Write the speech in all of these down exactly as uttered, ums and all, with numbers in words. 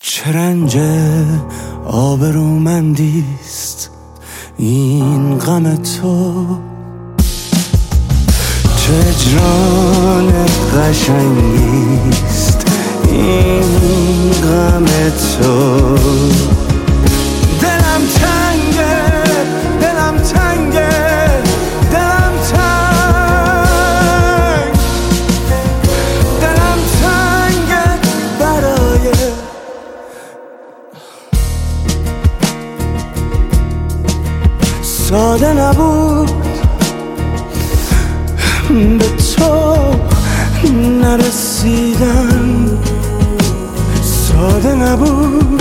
چه رنج آبرومندیست این غم تو، چه اجران قشنگیست این غم تو. دلم تنگه دلم تنگه دلم تنگ دلم تنگه برای ساده نبود به تو نرسیدن، ساده نبود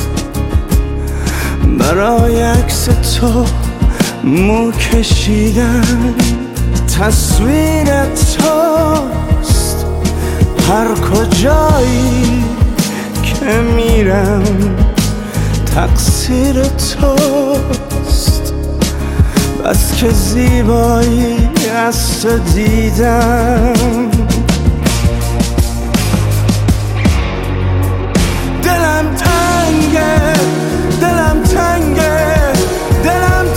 برای عکس تو مو کشیدن. تصویر توست هر کجایی که میرم، تقصیر توست بس که زیبایی از تو دیدم. دلم تنگه دلم تنگه دلم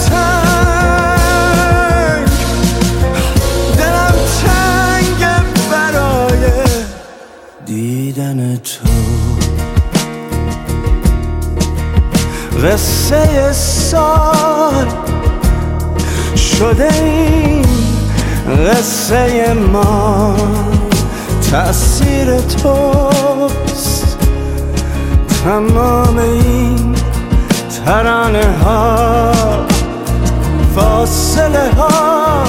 تنگ دلم تنگه برای دیدن تو. قصه سال شده این قصه ما، تأثیر توست تمام این ترانه ها، فاصله ها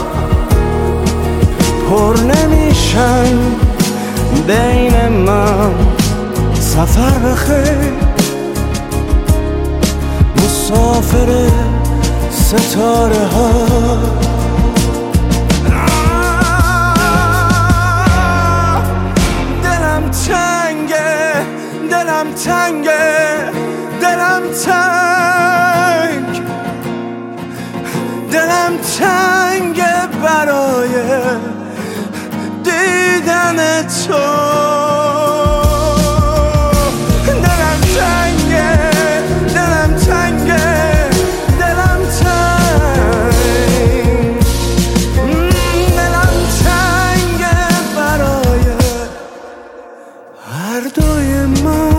پر نمیشن بین ما. سفر بخیر مسافر ستاره ها. دلم تنگه دلم تنگه دلم تنگ دلم تنگه برای دیدن تو. دلم تنگه دلم تنگه دلم تنگ دلم تنگه برای هر دوی ما.